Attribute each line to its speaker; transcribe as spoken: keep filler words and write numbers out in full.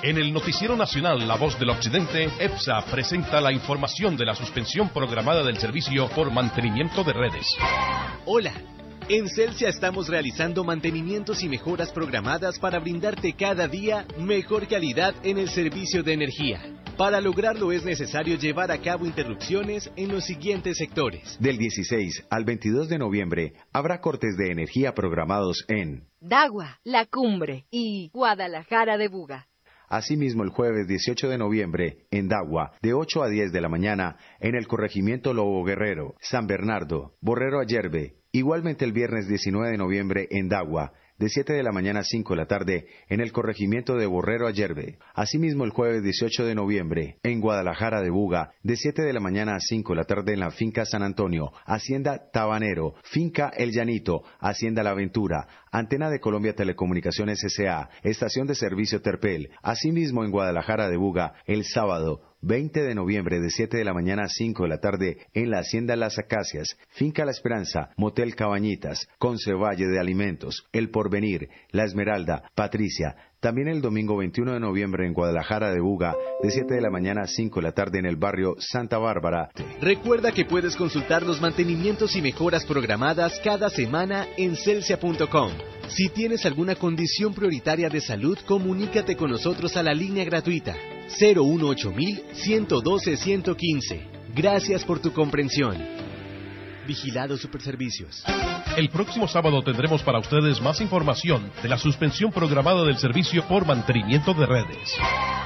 Speaker 1: En el Noticiero Nacional La Voz del Occidente, EPSA presenta la información de la suspensión programada del servicio por mantenimiento de redes.
Speaker 2: Hola, en Celsia estamos realizando mantenimientos y mejoras programadas para brindarte cada día mejor calidad en el servicio de energía. Para lograrlo es necesario llevar a cabo interrupciones en los siguientes sectores.
Speaker 3: Del dieciséis al veintidós de noviembre habrá cortes de energía programados en
Speaker 4: Dagua, La Cumbre y Guadalajara de Buga.
Speaker 3: Asimismo, el jueves dieciocho de noviembre, en Dagua, de ocho a diez de la mañana, en el corregimiento Lobo Guerrero, San Bernardo, Borrero Ayerbe. Igualmente el viernes diecinueve de noviembre, en Dagua, de siete de la mañana a cinco de la tarde, en el corregimiento de Borrero Ayerbe. Asimismo, el jueves dieciocho de noviembre, en Guadalajara de Buga, de siete de la mañana a cinco de la tarde, en la finca San Antonio, Hacienda Tabanero, finca El Llanito, Hacienda La Aventura, Antena de Colombia Telecomunicaciones S A, Estación de Servicio Terpel. Asimismo, en Guadalajara de Buga, el sábado veinte de noviembre, de siete de la mañana a cinco de la tarde, en la Hacienda Las Acacias, Finca La Esperanza, Motel Cabañitas, Concevalle de Alimentos, El Porvenir, La Esmeralda, Patricia. También el domingo veintiuno de noviembre en Guadalajara de Buga, de siete de la mañana a cinco de la tarde en el barrio Santa Bárbara.
Speaker 2: Recuerda que puedes consultar los mantenimientos y mejoras programadas cada semana en celsia punto com. Si tienes alguna condición prioritaria de salud, comunícate con nosotros a la línea gratuita cero uno ocho mil, ciento doce, ciento quince. Gracias por tu comprensión. Vigilado Superservicios.
Speaker 1: El próximo sábado tendremos para ustedes más información de la suspensión programada del servicio por mantenimiento de redes.